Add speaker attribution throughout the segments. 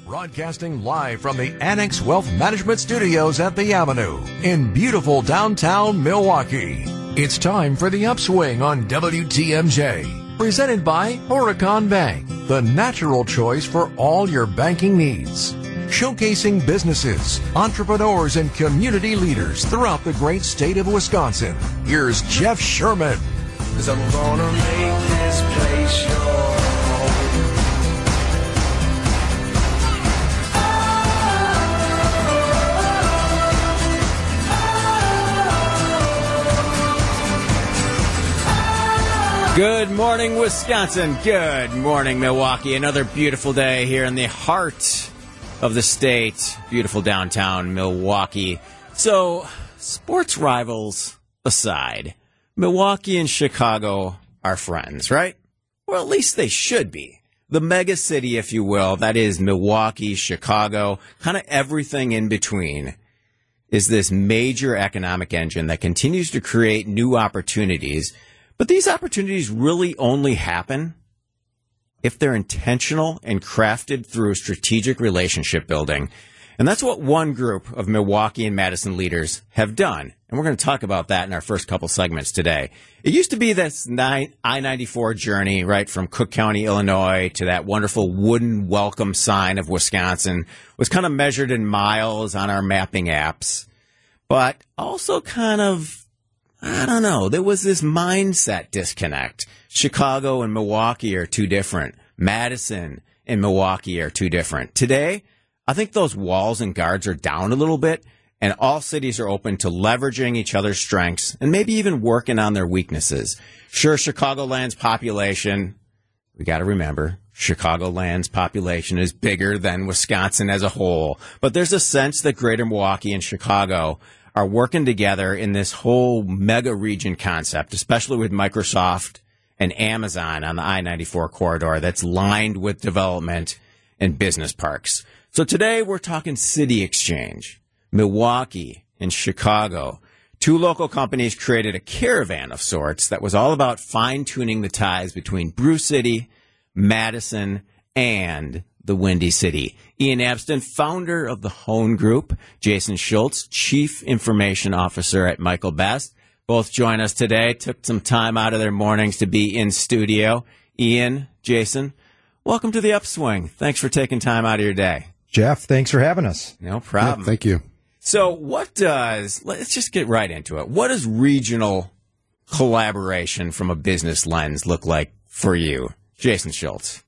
Speaker 1: Broadcasting live from the Annex Wealth Management Studios at the Avenue in beautiful downtown Milwaukee. It's time for The Upswing on WTMJ. Presented by Horicon Bank, the natural choice for all your banking needs. Showcasing businesses, entrepreneurs, and community leaders throughout the great state of Wisconsin. Here's Jeff Sherman.
Speaker 2: 'Cause I'm gonna make this place your home.
Speaker 3: Good morning, Wisconsin. Good morning, Milwaukee. Another beautiful day here in the heart of the state. Beautiful downtown Milwaukee. So, sports rivals aside, Milwaukee and Chicago are friends, right? Well, at least they should be. The mega city, if you will, that is Milwaukee, Chicago, kind of everything in between, is this major economic engine that continues to create new opportunities. But these opportunities really only happen if they're intentional and crafted through strategic relationship building. And that's what one group of Milwaukee and Madison leaders have done. And we're going to talk about that in our first couple segments today. It used to be this I-94 journey, right, from Cook County, Illinois to that wonderful wooden welcome sign of Wisconsin, was kind of measured in miles on our mapping apps, but also kind of, I don't know, there was this mindset disconnect. Chicago and Milwaukee are too different. Madison and Milwaukee are too different. Today, I think those walls and guards are down a little bit, and all cities are open to leveraging each other's strengths and maybe even working on their weaknesses. Sure, Chicagoland's population, we got to remember, Chicagoland's population is bigger than Wisconsin as a whole, but there's a sense that Greater Milwaukee and Chicago are working together in this whole mega region concept, especially with Microsoft and Amazon on the I-94 corridor that's lined with development and business parks. So today we're talking City Exchange, Milwaukee, and Chicago. Two local companies created a caravan of sorts that was all about fine-tuning the ties between Brew City, Madison, and the Windy City. Ian Abston, founder of the Hone Group, Jason Schultz, Chief Information Officer at Michael Best, both join us today. Took some time out of their mornings to be in studio. Ian, Jason, welcome to the Upswing. Thanks for taking time out of your day.
Speaker 4: Jeff, thanks for having us.
Speaker 3: No problem.
Speaker 4: Yeah, thank you.
Speaker 3: So let's just get right into it. What does regional collaboration from a business lens look like for you, Jason Schultz?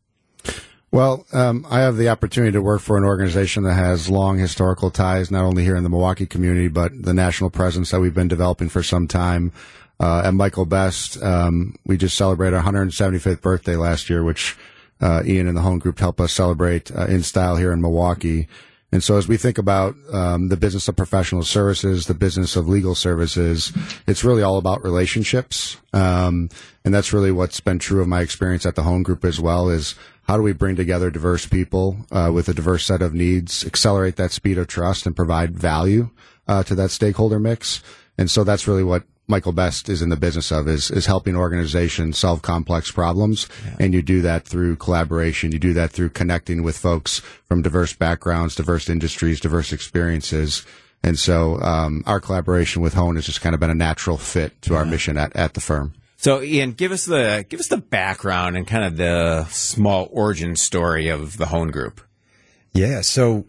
Speaker 5: Well, I have the opportunity to work for an organization that has long historical ties, not only here in the Milwaukee community, but the national presence that we've been developing for some time. At Michael Best, we just celebrated our 175th birthday last year, which Ian and the Hone Group helped us celebrate in style here in Milwaukee. And so as we think about the business of professional services, the business of legal services, it's really all about relationships. And that's really what's been true of my experience at the Hone Group as well, is how do we bring together diverse people with a diverse set of needs, accelerate that speed of trust, and provide value to that stakeholder mix. And so that's really what Michael Best is in the business of, is helping organizations solve complex problems. Yeah. And you do that through collaboration. You do that through connecting with folks from diverse backgrounds, diverse industries, diverse experiences. And so our collaboration with Hone has just kind of been a natural fit to our mission at the firm.
Speaker 3: So, Ian, give us the background and kind of the small origin story of the Hone Group.
Speaker 4: Yeah, so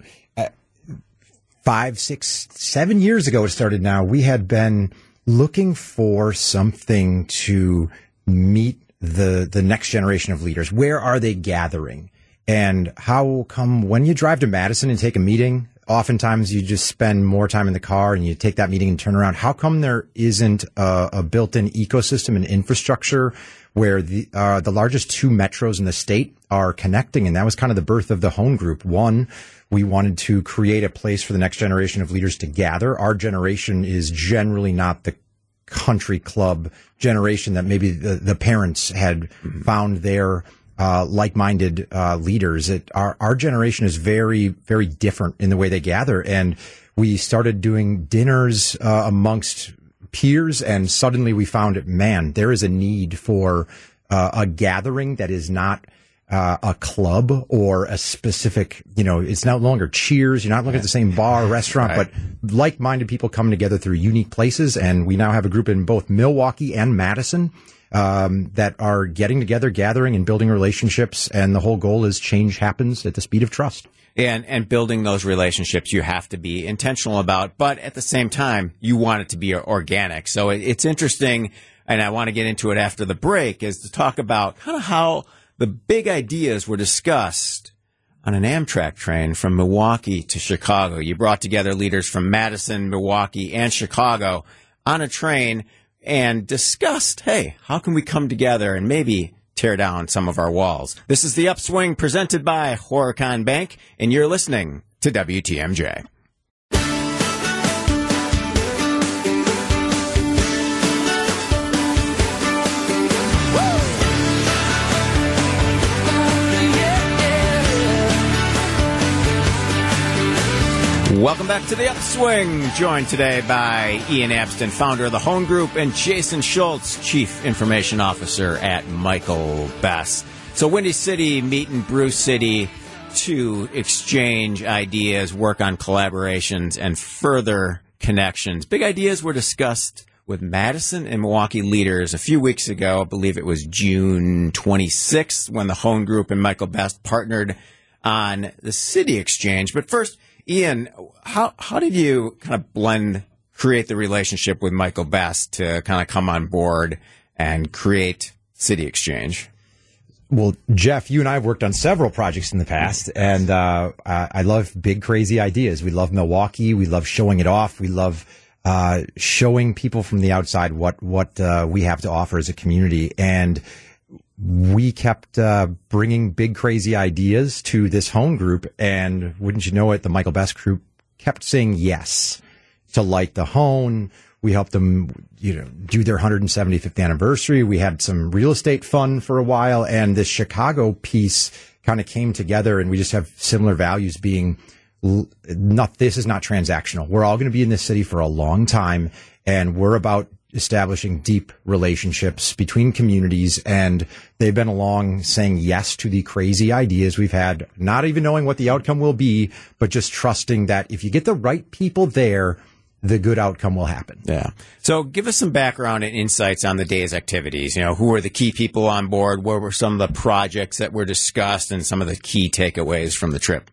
Speaker 4: 5, 6, 7 years ago it started now, we had been looking for something to meet the next generation of leaders. Where are they gathering? And how come when you drive to Madison and take a meeting, oftentimes you just spend more time in the car and you take that meeting and turn around. How come there isn't a built-in ecosystem and infrastructure where the largest two metros in the state are connecting? And that was kind of the birth of the Hone Group. One, we wanted to create a place for the next generation of leaders to gather. Our generation is generally not the country club generation that maybe the parents had found their like-minded leaders. Our generation is very, very different in the way they gather. And we started doing dinners amongst peers, and suddenly we found, man, there is a need for a gathering that is not a club or a specific, it's no longer Cheers. You're not looking at the same bar or restaurant,
Speaker 3: Right.
Speaker 4: but like-minded people come together through unique places. And we now have a group in both Milwaukee and Madison that are getting together, gathering and building relationships. And the whole goal is change happens at the speed of trust.
Speaker 3: And building those relationships you have to be intentional about, but at the same time, you want it to be organic. So it's interesting, and I want to get into it after the break, is to talk about kind of how the big ideas were discussed on an Amtrak train from Milwaukee to Chicago. You brought together leaders from Madison, Milwaukee, and Chicago on a train and discussed, hey, how can we come together and maybe tear down some of our walls? This is The Upswing presented by Horicon Bank, and you're listening to WTMJ. Welcome back to The Upswing, joined today by Ian Abston, founder of the Hone Group, and Jason Schultz, Chief Information Officer at Michael Best. So Windy City meeting Brew City to exchange ideas, work on collaborations, and further connections. Big ideas were discussed with Madison and Milwaukee leaders a few weeks ago. I believe it was June 26th when the Hone Group and Michael Best partnered on the City Exchange. But first, Ian, how did you kind of create the relationship with Michael Best to kind of come on board and create City Exchange?
Speaker 4: Well, Jeff, you and I have worked on several projects in the past, and I love big, crazy ideas. We love Milwaukee. We love showing it off. We love showing people from the outside what we have to offer as a community. And we kept bringing big, crazy ideas to this Hone Group, and wouldn't you know it, the Michael Best Group kept saying yes to Light the Hone. We helped them, do their 175th anniversary. We had some real estate fun for a while, and this Chicago piece kind of came together, and we just have similar values being this is not transactional. We're all going to be in this city for a long time, and we're about establishing deep relationships between communities, and they've been along saying yes to the crazy ideas we've had, not even knowing what the outcome will be, but just trusting that if you get the right people there, the good outcome will happen.
Speaker 3: Yeah. So give us some background and insights on the day's activities. Who were the key people on board? What were some of the projects that were discussed and some of the key takeaways from the trip?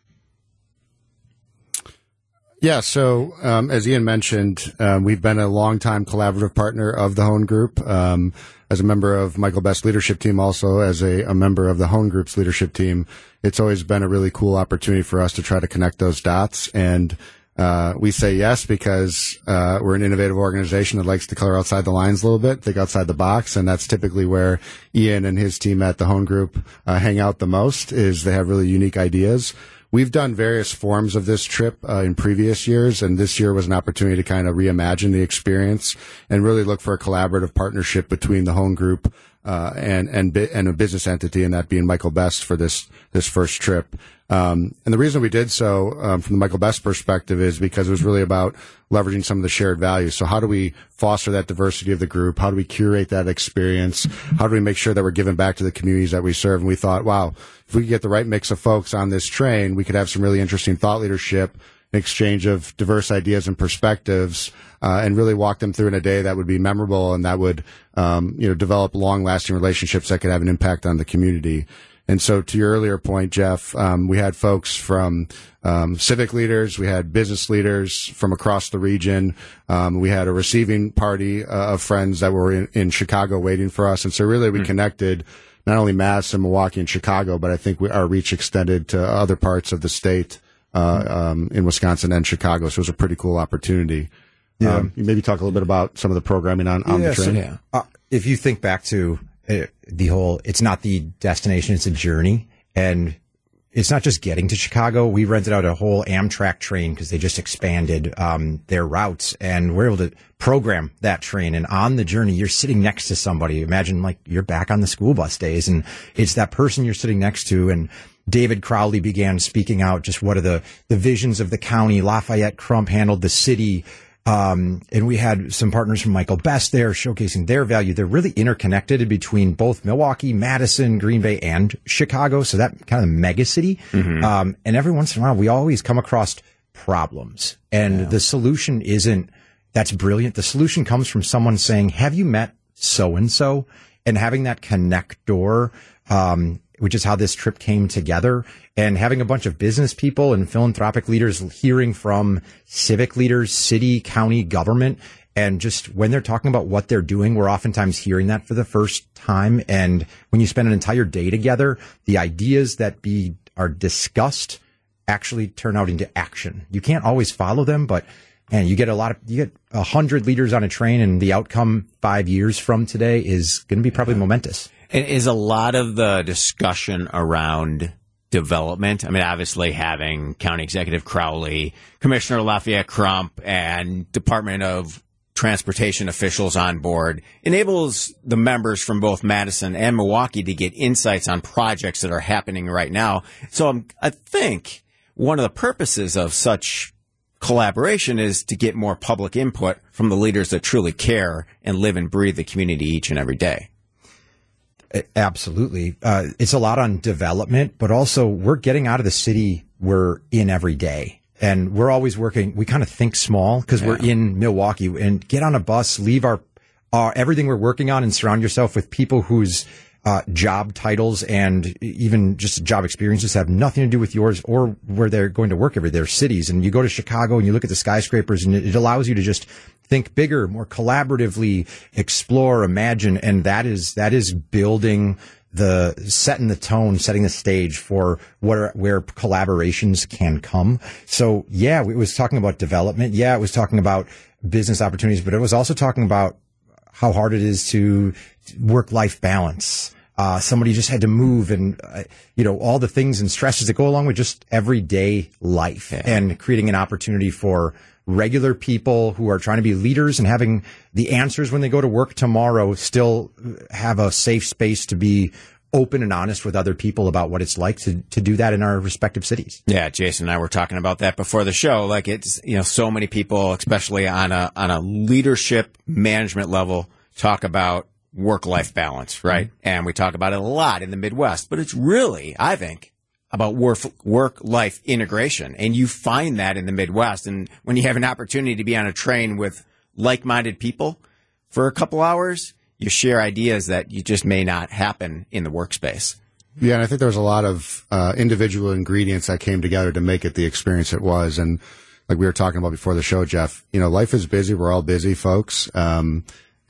Speaker 5: Yeah, so as Ian mentioned, we've been a longtime collaborative partner of the Hone Group. As a member of Michael Best's leadership team, also as a member of the Hone Group's leadership team, it's always been a really cool opportunity for us to try to connect those dots. And we say yes because we're an innovative organization that likes to color outside the lines a little bit, think outside the box, and that's typically where Ian and his team at the Hone Group hang out the most, is they have really unique ideas. We've done various forms of this trip in previous years, and this year was an opportunity to kind of reimagine the experience and really look for a collaborative partnership between the Hone Group and a business entity, and that being Michael Best for this first trip. And the reason we did so from the Michael Best perspective is because it was really about leveraging some of the shared values. So how do we foster that diversity of the group? How do we curate that experience? How do we make sure that we're giving back to the communities that we serve? And we thought, wow, if we could get the right mix of folks on this train, we could have some really interesting thought leadership, an exchange of diverse ideas and perspectives, and really walk them through in a day that would be memorable and that would, develop long-lasting relationships that could have an impact on the community. And so to your earlier point, Jeff, we had folks from civic leaders, we had business leaders from across the region. We had a receiving party of friends that were in Chicago waiting for us. And so really we connected not only Madison, Milwaukee, and Chicago, but I think our reach extended to other parts of the state in Wisconsin and Chicago. So it was a pretty cool opportunity.
Speaker 4: Yeah.
Speaker 5: You maybe talk a little bit about some of the programming on the train.
Speaker 4: So, if you think back to the whole, it's not the destination, it's a journey. And it's not just getting to Chicago. We rented out a whole Amtrak train because they just expanded their routes, and we're able to program that train. And on the journey, you're sitting next to somebody. Imagine like you're back on the school bus days, and it's that person you're sitting next to. And David Crowley began speaking out just what are the visions of the county. Lafayette Crump handled the city. And we had some partners from Michael Best there showcasing their value. They're really interconnected between both Milwaukee, Madison, Green Bay, and Chicago. So that kind of mega city. And every once in a while, we always come across problems. And the solution isn't, that's brilliant. The solution comes from someone saying, have you met so-and-so? And having that connector, which is how this trip came together, and having a bunch of business people and philanthropic leaders hearing from civic leaders, city, county government. And just when they're talking about what they're doing, we're oftentimes hearing that for the first time. And when you spend an entire day together, the ideas that are discussed actually turn out into action. You can't always follow them, but and you get 100 leaders on a train, and the outcome 5 years from today is going to be probably momentous.
Speaker 3: And is a lot of the discussion around development? I mean, obviously having County Executive Crowley, Commissioner Lafayette Crump, and Department of Transportation officials on board enables the members from both Madison and Milwaukee to get insights on projects that are happening right now. So I think one of the purposes of such collaboration is to get more public input from the leaders that truly care and live and breathe the community each and every day.
Speaker 4: Absolutely. It's a lot on development, but also we're getting out of the city we're in every day. And we're always working. We kind of think small because we're in Milwaukee, and get on a bus, leave our everything we're working on, and surround yourself with people whose job titles and even just job experiences have nothing to do with yours or where they're going to work every day. Their cities. And you go to Chicago and you look at the skyscrapers, and it allows you to just think bigger, more collaboratively, explore, imagine. And that is building setting the tone, setting the stage for where collaborations can come. So yeah, it was talking about development. Yeah, it was talking about business opportunities, but it was also talking about how hard it is to work-life balance. Somebody just had to move, and all the things and stresses that go along with just everyday life, and creating an opportunity for regular people who are trying to be leaders and having the answers when they go to work tomorrow, still have a safe space to be open and honest with other people about what it's like to do that in our respective cities.
Speaker 3: Yeah, Jason and I were talking about that before the show. Like, it's, so many people, especially on a leadership management level, talk about work-life balance, right? Mm-hmm. And we talk about it a lot in the Midwest, but it's really, I think, about work-life integration. And you find that in the Midwest. And when you have an opportunity to be on a train with like-minded people for a couple hours, you share ideas that you just may not happen in the workspace.
Speaker 5: Yeah, and I think there was a lot of individual ingredients that came together to make it the experience it was. And like we were talking about before the show, Jeff, life is busy. We're all busy folks. And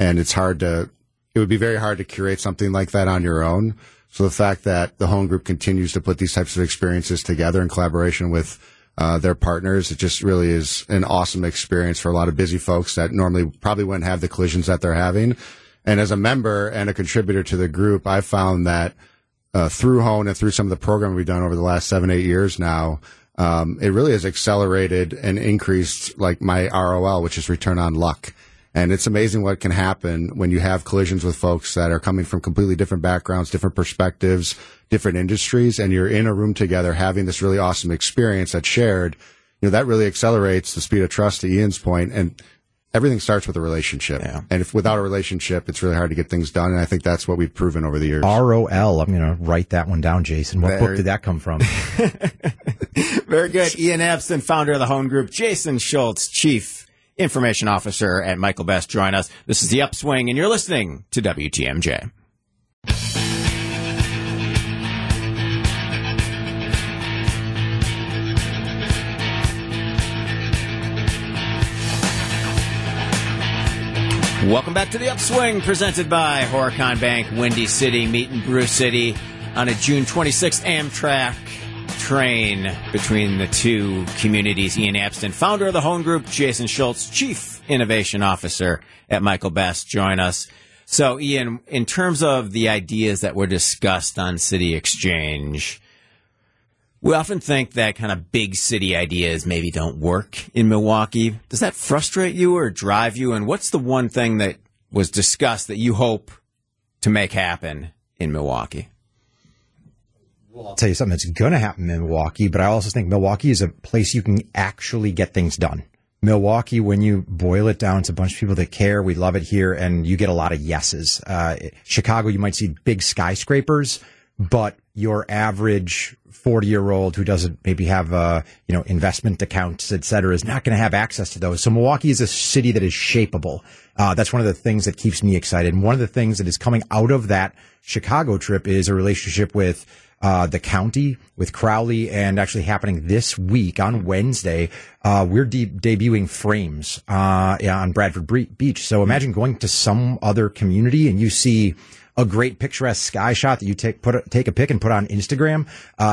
Speaker 5: it would be very hard to curate something like that on your own. So the fact that the Hone Group continues to put these types of experiences together in collaboration with their partners, it just really is an awesome experience for a lot of busy folks that normally probably wouldn't have the collisions that they're having. And as a member and a contributor to the group, I found that through Hone and through some of the programming we've done over the last 7-8 years now, it really has accelerated and increased like my ROL, which is return on luck. And it's amazing what can happen when you have collisions with folks that are coming from completely different backgrounds, different perspectives, different industries, and you're in a room together having this really awesome experience that's shared. That really accelerates the speed of trust, to Ian's point, and everything starts with a relationship. Yeah. And if without a relationship, it's really hard to get things done. And I think that's what we've proven over the years.
Speaker 4: ROL. I'm going to write that one down, Jason. What book did that come from?
Speaker 3: Very good. Ian Abston, founder of the Hone Group. Jason Schultz, Chief Information Officer at Michael Best, join us. This is The Upswing, and you're listening to WTMJ. Welcome back to The Upswing, presented by Horicon Bank, Windy City, Meet and Brew City, on a June 26th Amtrak train between the two communities. Ian Abston, founder of the Hone Group, Jason Schultz, Chief Innovation Officer at Michael Best, join us. So, Ian, in terms of the ideas that were discussed on City Exchange, we often think that kind of big city ideas maybe don't work in Milwaukee. Does that frustrate you or drive you? And what's the one thing that was discussed that you hope to make happen in Milwaukee?
Speaker 4: Well, I'll tell you something that's going to happen in Milwaukee, but I also think Milwaukee is a place you can actually get things done. Milwaukee, when you boil it down, it's a bunch of people that care. We love it here, and you get a lot of yeses. Chicago, you might see big skyscrapers, but your average 40-year-old who doesn't maybe have investment accounts, et cetera, is not going to have access to those. So Milwaukee is a city that is shapeable. That's one of the things that keeps me excited. And one of the things that is coming out of that Chicago trip is a relationship with the county, with Crowley, and actually happening this week on Wednesday. We're debuting frames on Bradford Beach. So imagine going to some other community and you see a great picturesque sky shot that you take a pic and put on Instagram.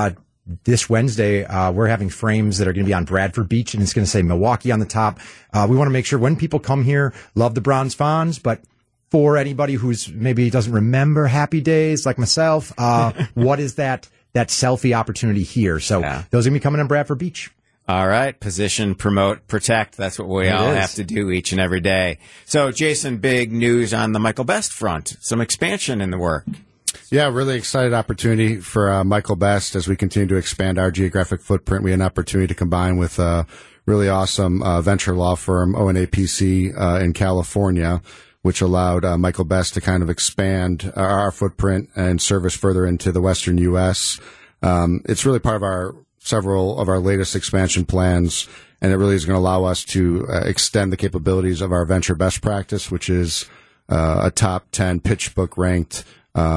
Speaker 4: This Wednesday, we're having frames that are going to be on Bradford Beach, and it's going to say Milwaukee on the top. We want to make sure when people come here, love the Bronze Fawns, but for anybody who's maybe doesn't remember happy days like myself, what is that selfie opportunity here? So those are going to be coming on Bradford Beach.
Speaker 3: All right. Position, promote, protect. That's what we all have to do each and every day. So, Jason, big news on the Michael Best front. Some expansion in the work.
Speaker 5: Yeah, really excited opportunity for Michael Best as we continue to expand our geographic footprint. We had an opportunity to combine with a really awesome venture law firm, ONAPC, in California, which allowed Michael Best to kind of expand our footprint and service further into the Western U.S. It's really part of several of our latest expansion plans, and it really is going to allow us to extend the capabilities of our venture best practice, which is a top 10 PitchBook ranked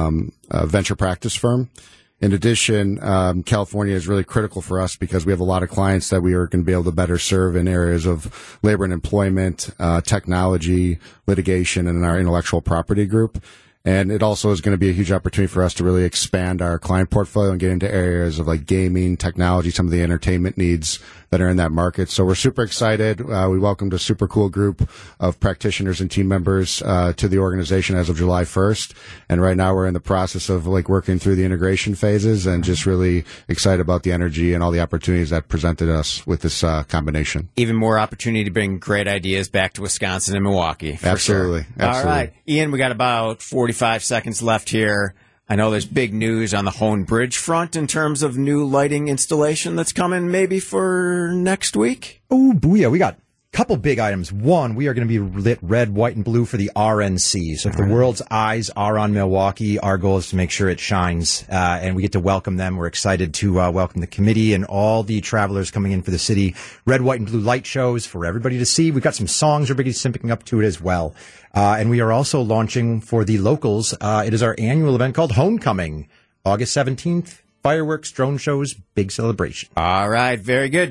Speaker 5: venture practice firm. In addition, California is really critical for us because we have a lot of clients that we are going to be able to better serve in areas of labor and employment, technology, litigation, and in our intellectual property group. And it also is going to be a huge opportunity for us to really expand our client portfolio and get into areas of like gaming, technology, some of the entertainment needs that are in that market. So we're super excited. We welcomed a super cool group of practitioners and team members to the organization as of July 1st. And right now we're in the process of like working through the integration phases and just really excited about the energy and all the opportunities that presented us with this combination.
Speaker 3: Even more opportunity to bring great ideas back to Wisconsin and Milwaukee.
Speaker 5: Absolutely.
Speaker 3: Sure. All right. Ian, we got about 45 seconds left here. I know there's big news on the Hone Bridge front in terms of new lighting installation that's coming maybe for next week.
Speaker 4: Oh, booyah. We got a couple big items. One, we are going to be lit red, white, and blue for the RNC. So if the world's eyes are on Milwaukee, our goal is to make sure it shines, and we get to welcome them. We're excited to welcome the committee and all the travelers coming in for the city. Red, white, and blue light shows for everybody to see. We've got some songs everybody's simping up to it as well. And we are also launching for the locals. It is our annual event called Homecoming, August 17th. Fireworks, drone shows, big celebration.
Speaker 3: All right. Very good.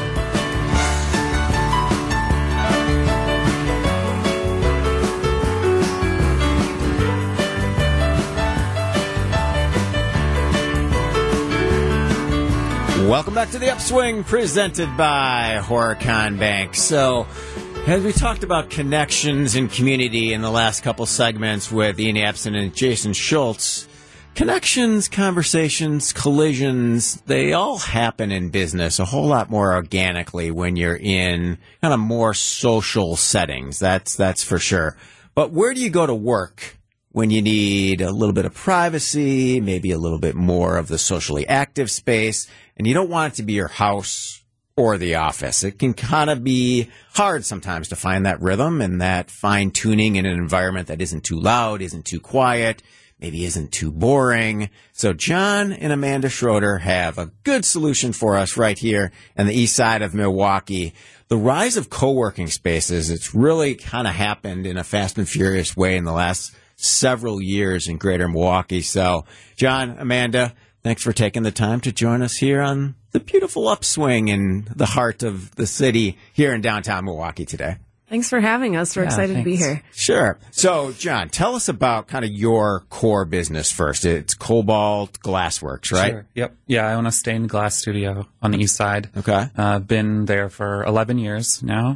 Speaker 3: Welcome back to the Upswing, presented by Horicon Bank. So, as we talked about connections and community in the last couple segments with Ian Abson and Jason Schultz, connections, conversations, collisions, they all happen in business a whole lot more organically when you're in kind of more social settings. That's for sure. But where do you go to work when you need a little bit of privacy, maybe a little bit more of the socially active space, and you don't want it to be your house or the office? It can kind of be hard sometimes to find that rhythm and that fine-tuning in an environment that isn't too loud, isn't too quiet, maybe isn't too boring. So John and Amanda Schroeder have a good solution for us right here on the east side of Milwaukee. The rise of co-working spaces, it's really kind of happened in a fast and furious way in the last several years in greater Milwaukee. So, John, Amanda, thanks for taking the time to join us here on the beautiful Upswing in the heart of the city here in downtown Milwaukee today.
Speaker 6: Thanks for having us. We're excited to be here.
Speaker 3: Sure. So, John, tell us about kind of your core business first. It's Cobalt Glassworks, right?
Speaker 7: Sure. Yep. Yeah, I own a stained glass studio on the east side.
Speaker 3: Okay.
Speaker 7: Been there for 11 years now.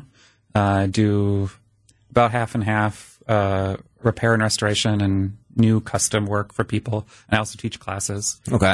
Speaker 7: Do about half and half repair and restoration and new custom work for people. I also teach classes.
Speaker 3: Okay.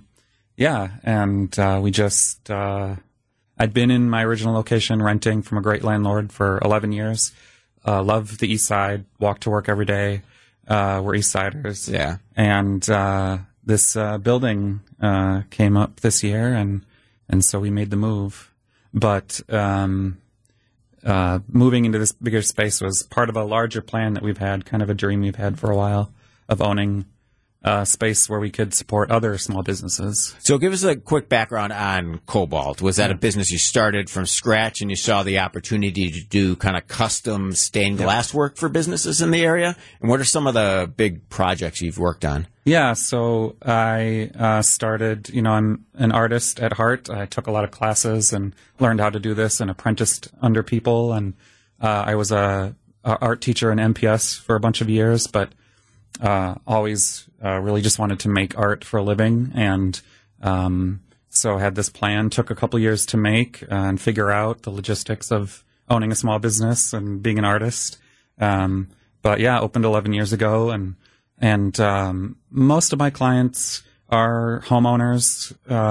Speaker 7: And we just... I'd been in my original location renting from a great landlord for 11 years. Love the east side, walk to work every day. We're east siders.
Speaker 3: Yeah.
Speaker 7: And this building came up this year, and so we made the move. But moving into this bigger space was part of a larger plan that we've had, kind of a dream we've had for a while, of owning a space where we could support other small businesses.
Speaker 3: So give us a quick background on Cobalt. Was that a business you started from scratch and you saw the opportunity to do kind of custom stained glass work for businesses in the area? And what are some of the big projects you've worked on?
Speaker 7: Yeah, so I started, I'm an artist at heart. I took a lot of classes and learned how to do this and apprenticed under people. And I was a art teacher in MPS for a bunch of years, but always really just wanted to make art for a living. And so I had this plan, took a couple years to make and figure out the logistics of owning a small business and being an artist. But yeah, opened 11 years ago, and most of my clients are homeowners,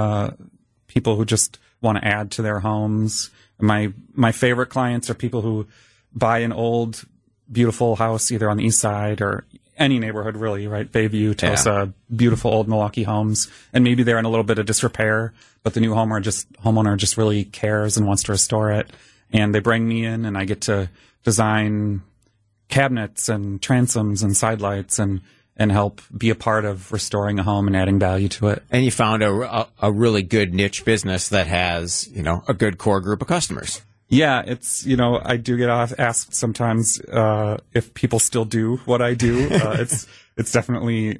Speaker 7: people who just want to add to their homes. My favorite clients are people who buy an old, beautiful house either on the east side or any neighborhood, really, right? Bayview, Tosa, beautiful old Milwaukee homes, and maybe they're in a little bit of disrepair, but the new homeowner just really cares and wants to restore it. And they bring me in, and I get to design cabinets and transoms and side lights and help be a part of restoring a home and adding value to it.
Speaker 3: And you found a really good niche business that has, a good core group of customers.
Speaker 7: Yeah, it's, I do get asked sometimes if people still do what I do. It's definitely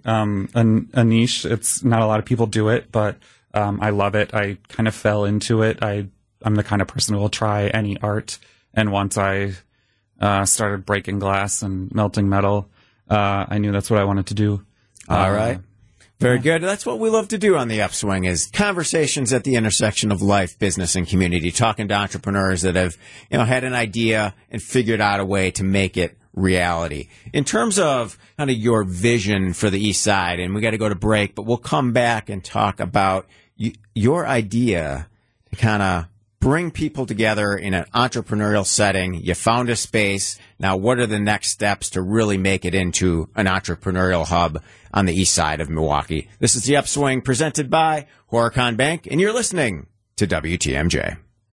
Speaker 7: a niche. It's not a lot of people do it, but I love it. I kind of fell into it. I'm the kind of person who will try any art. And once I started breaking glass and melting metal, I knew that's what I wanted to do.
Speaker 3: All right. Very good. That's what we love to do on The Upswing, is conversations at the intersection of life, business, and community, talking to entrepreneurs that have, had an idea and figured out a way to make it reality. In terms of kind of your vision for the East Side, and we got to go to break, but we'll come back and talk about your idea to kind of bring people together in an entrepreneurial setting. You found a space. Now, what are the next steps to really make it into an entrepreneurial hub on the east side of Milwaukee? This is The Upswing, presented by Horicon Bank, and you're listening to WTMJ.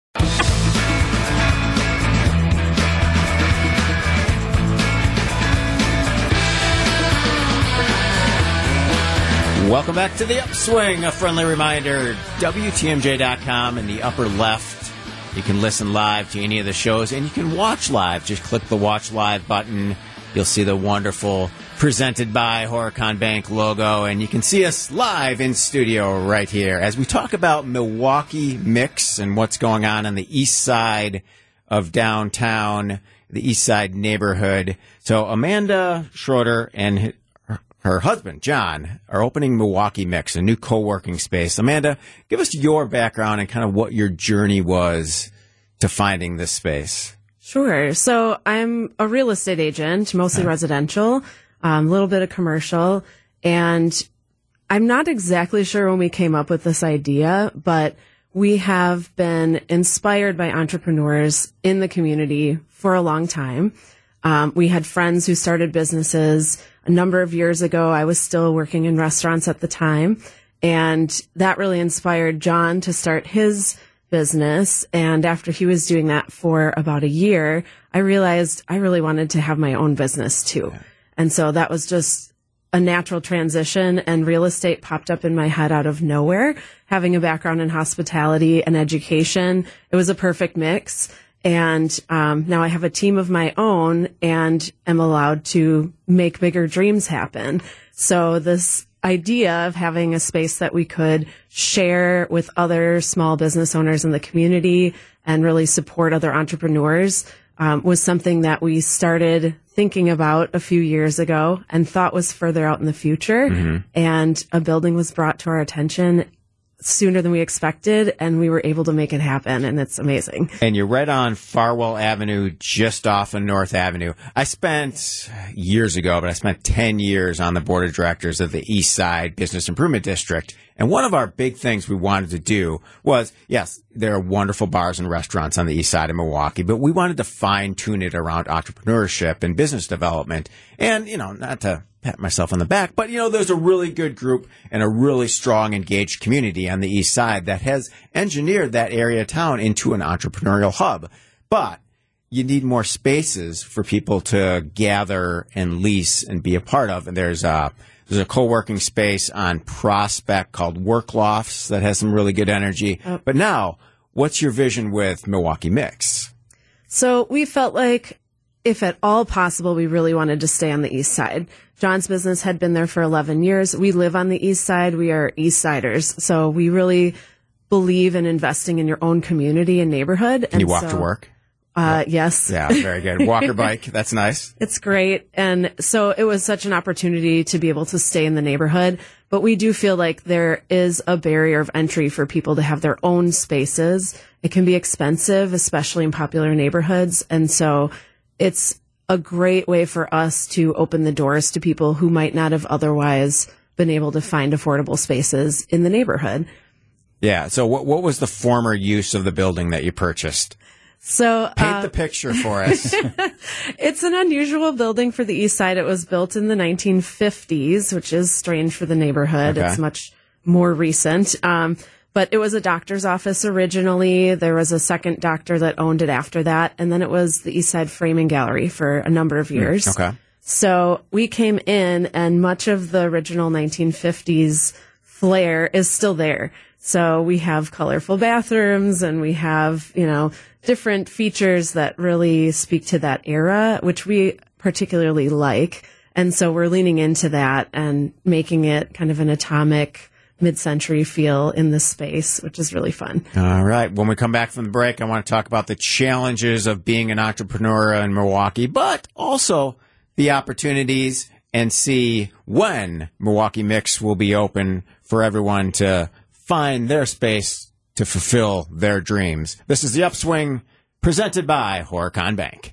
Speaker 3: Welcome back to The Upswing. A friendly reminder, WTMJ.com in the upper left. You can listen live to any of the shows, and you can watch live. Just click the Watch Live button. You'll see the wonderful presented by Horicon Bank logo, and you can see us live in studio right here as we talk about Milwaukee Mix and what's going on the east side of downtown, the east side neighborhood. So Amanda Schroeder and her husband, John, are opening Milwaukee Mix, a new co-working space. Amanda, give us your background and kind of what your journey was to finding this space.
Speaker 6: Sure. So I'm a real estate agent, mostly residential, a little bit of commercial. And I'm not exactly sure when we came up with this idea, but we have been inspired by entrepreneurs in the community for a long time. We had friends who started businesses a number of years ago. I was still working in restaurants at the time, and that really inspired John to start his business. And after he was doing that for about a year, I realized I really wanted to have my own business too. And so that was just a natural transition, and real estate popped up in my head out of nowhere. Having a background in hospitality and education, it was a perfect mix. And now I have a team of my own and am allowed to make bigger dreams happen. So this idea of having a space that we could share with other small business owners in the community and really support other entrepreneurs was something that we started thinking about a few years ago and thought was further out in the future. Mm-hmm. And a building was brought to our attention sooner than we expected, and we were able to make it happen, and it's amazing.
Speaker 3: And you're right on Farwell Avenue, just off of North Avenue. I spent 10 years on the board of directors of the East Side Business Improvement District. And one of our big things we wanted to do was, yes, there are wonderful bars and restaurants on the east side of Milwaukee, but we wanted to fine-tune it around entrepreneurship and business development. And, not to pat myself on the back, but, there's a really good group and a really strong, engaged community on the east side that has engineered that area of town into an entrepreneurial hub. But you need more spaces for people to gather and lease and be a part of. And there's a co-working space on Prospect called Work Lofts that has some really good energy. But now, what's your vision with Milwaukee Mix?
Speaker 6: So we felt like, if at all possible, we really wanted to stay on the east side. John's business had been there for 11 years. We live on the east side. We are east siders. So we really believe in investing in your own community and neighborhood.
Speaker 3: Can you walk to work?
Speaker 6: Yes.
Speaker 3: Yeah, very good. Walk or bike. That's nice.
Speaker 6: It's great. And so it was such an opportunity to be able to stay in the neighborhood. But we do feel like there is a barrier of entry for people to have their own spaces. It can be expensive, especially in popular neighborhoods. And so it's a great way for us to open the doors to people who might not have otherwise been able to find affordable spaces in the neighborhood.
Speaker 3: Yeah. So what was the former use of the building that you purchased?
Speaker 6: So
Speaker 3: paint the picture for us.
Speaker 6: It's an unusual building for the east side. It was built in the 1950s, which is strange for the neighborhood.
Speaker 3: Okay.
Speaker 6: It's much more recent. But it was a doctor's office originally. There was a second doctor that owned it after that. And then it was the East Side Framing Gallery for a number of years.
Speaker 3: Okay.
Speaker 6: So we came in and much of the original 1950s flair is still there. So we have colorful bathrooms and we have, different features that really speak to that era, which we particularly like. And so we're leaning into that and making it kind of an atomic mid-century feel in this space, which is really fun.
Speaker 3: All right. When we come back from the break, I want to talk about the challenges of being an entrepreneur in Milwaukee, but also the opportunities, and see when Milwaukee Mix will be open for everyone to find their space to fulfill their dreams. This is The Upswing, presented by Horicon Bank.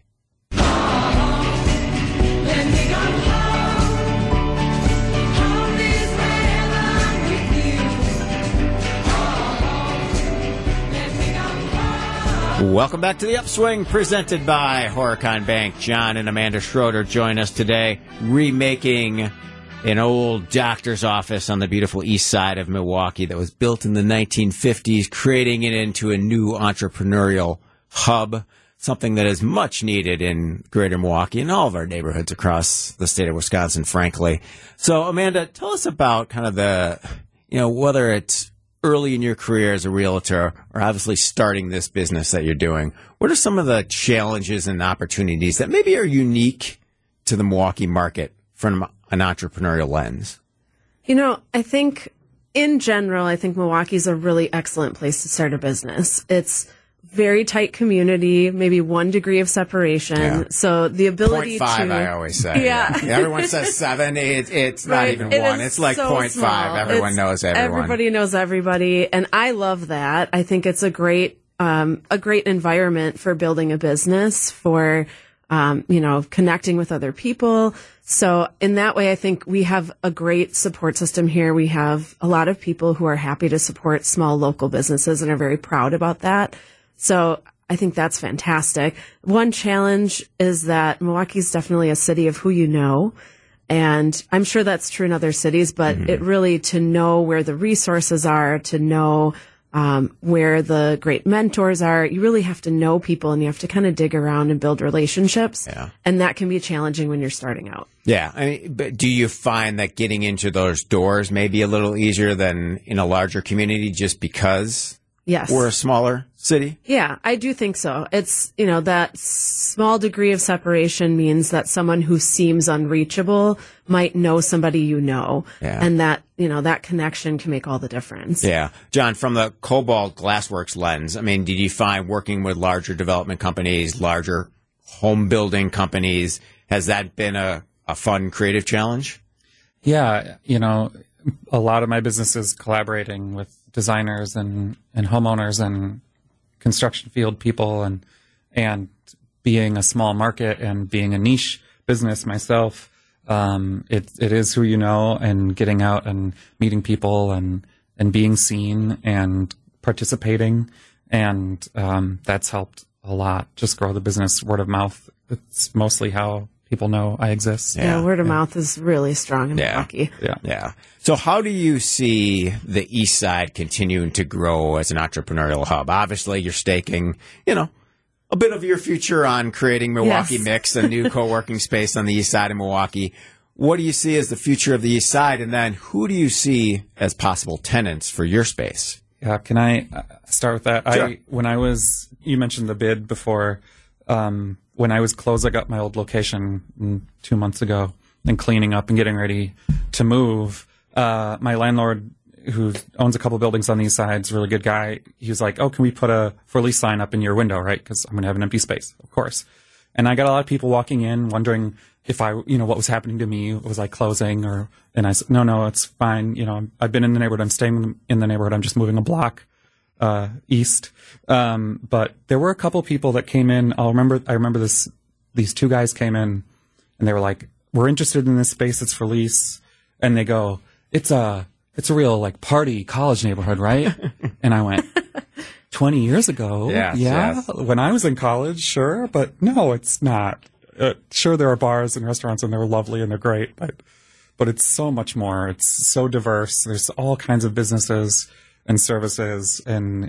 Speaker 3: Welcome back to The Upswing, presented by Horicon Bank. John and Amanda Schroeder join us today, remaking an old doctor's office on the beautiful east side of Milwaukee that was built in the 1950s, creating it into a new entrepreneurial hub, something that is much needed in greater Milwaukee and all of our neighborhoods across the state of Wisconsin, frankly. So, Amanda, tell us about kind of the, whether it's early in your career as a realtor or obviously starting this business that you're doing, what are some of the challenges and opportunities that maybe are unique to the Milwaukee market from an entrepreneurial lens?
Speaker 6: I think in general, Milwaukee's a really excellent place to start a business. It's very tight community, maybe 1 degree of separation.
Speaker 3: Yeah.
Speaker 6: So the ability
Speaker 3: 0.5,
Speaker 6: to...
Speaker 3: I always say.
Speaker 6: Yeah.
Speaker 3: Everyone says 7. It's not
Speaker 6: Right.
Speaker 3: even
Speaker 6: It
Speaker 3: 1.
Speaker 6: is
Speaker 3: It's like
Speaker 6: so
Speaker 3: 0.5.
Speaker 6: small.
Speaker 3: Everyone knows everyone.
Speaker 6: Everybody knows everybody. And I love that. I think it's a great environment for building a business, for, connecting with other people. So in that way, I think we have a great support system here. We have a lot of people who are happy to support small local businesses and are very proud about that. So I think that's fantastic. One challenge is that Milwaukee's definitely a city of who you know. And I'm sure that's true in other cities, but it really, to know where the resources are, to know where the great mentors are, you really have to know people and you have to kind of dig around and build relationships.
Speaker 3: Yeah.
Speaker 6: And that can be challenging when you're starting out.
Speaker 3: Yeah. But do you find that getting into those doors may be a little easier than in a larger community just because
Speaker 6: Yes.
Speaker 3: we're a smaller city?
Speaker 6: Yeah, I do think so. It's, that small degree of separation means that someone who seems unreachable might know somebody
Speaker 3: Yeah.
Speaker 6: and that, that connection can make all the difference.
Speaker 3: Yeah. John, from the Cobalt Glassworks lens, did you find working with larger development companies, larger home building companies, has that been a fun, creative challenge?
Speaker 7: Yeah, a lot of my business is collaborating with designers and homeowners and construction field people, and being a small market and being a niche business myself, it is who you know, and getting out and meeting people and being seen and participating, and that's helped a lot. Just grow the business, word of mouth. It's mostly how people know I exist.
Speaker 6: Yeah, word of mouth is really strong in Milwaukee.
Speaker 3: Yeah. So how do you see the East Side continuing to grow as an entrepreneurial hub? Obviously, you're staking, a a bit of your future on creating Milwaukee
Speaker 6: Yes.
Speaker 3: Mix, a new co-working space on the east side of Milwaukee. What do you see as the future of the east side? And then who do you see as possible tenants for your space?
Speaker 7: Yeah, can I start with that?
Speaker 3: Sure.
Speaker 7: You mentioned the bid before. When I was closing up my old location 2 months ago and cleaning up and getting ready to move, my landlord, who owns a couple buildings on the east side, is a really good guy. He was like, "Oh, can we put a for lease sign up in your window, right? Because I'm going to have an empty space, of course." And I got a lot of people walking in wondering if what was happening to me. Was I closing and I said, no, it's fine. I've been in the neighborhood. I'm staying in the neighborhood. I'm just moving a block east. But there were a couple people that came in. I remember these two guys came in and they were like, "We're interested in this space. It's for lease." And they go, It's a real like party college neighborhood, right?" And I went, 20 years ago.
Speaker 3: Yes.
Speaker 7: When I was in college, sure. But no, it's not. Sure, there are bars and restaurants and they're lovely and they're great, but it's so much more. It's so diverse. There's all kinds of businesses and services, and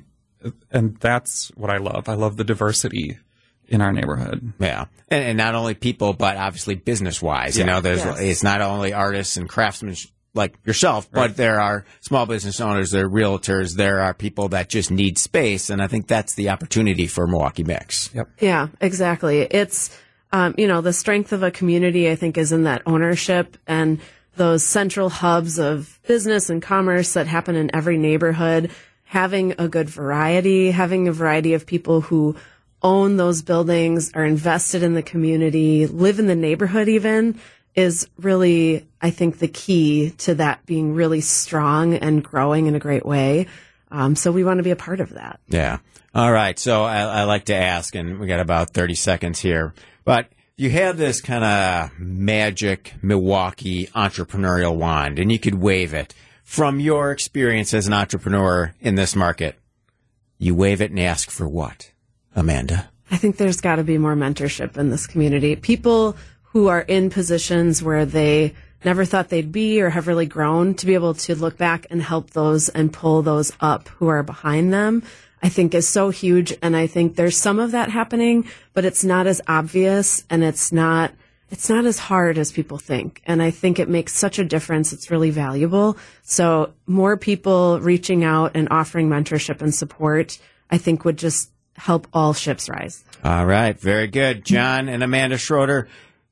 Speaker 7: that's what I love. I love the diversity in our neighborhood.
Speaker 3: Yeah. And not only people, but obviously business-wise.
Speaker 7: Yeah.
Speaker 3: It's not only artists and craftsmen like yourself, but there are small business owners, there are realtors, there are people that just need space, and I think that's the opportunity for Milwaukee Mix.
Speaker 7: Yep.
Speaker 6: Yeah, exactly. It's, the strength of a community, I think, is in that ownership and those central hubs of business and commerce that happen in every neighborhood, having a good variety, having a variety of people who own those buildings, are invested in the community, live in the neighborhood even, is really, I think, the key to that being really strong and growing in a great way. So we want to be a part of that.
Speaker 3: Yeah. All right. So I like to ask, and we got about 30 seconds here, but you have this kind of magic Milwaukee entrepreneurial wand, and you could wave it. From your experience as an entrepreneur in this market, you wave it and ask for what, Amanda?
Speaker 6: I think there's got to be more mentorship in this community. People who are in positions where they never thought they'd be or have really grown, to be able to look back and help those and pull those up who are behind them, I think is so huge. And I think there's some of that happening, but it's not as obvious and it's not as hard as people think. And I think it makes such a difference. It's really valuable. So more people reaching out and offering mentorship and support, I think would just help all ships rise.
Speaker 3: All right. Very good. John and Amanda Schroeder,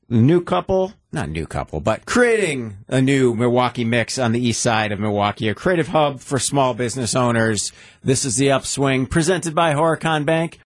Speaker 3: not new couple, but creating a new Milwaukee Mix on the east side of Milwaukee, a creative hub for small business owners. This is The Upswing, presented by Horicon Bank.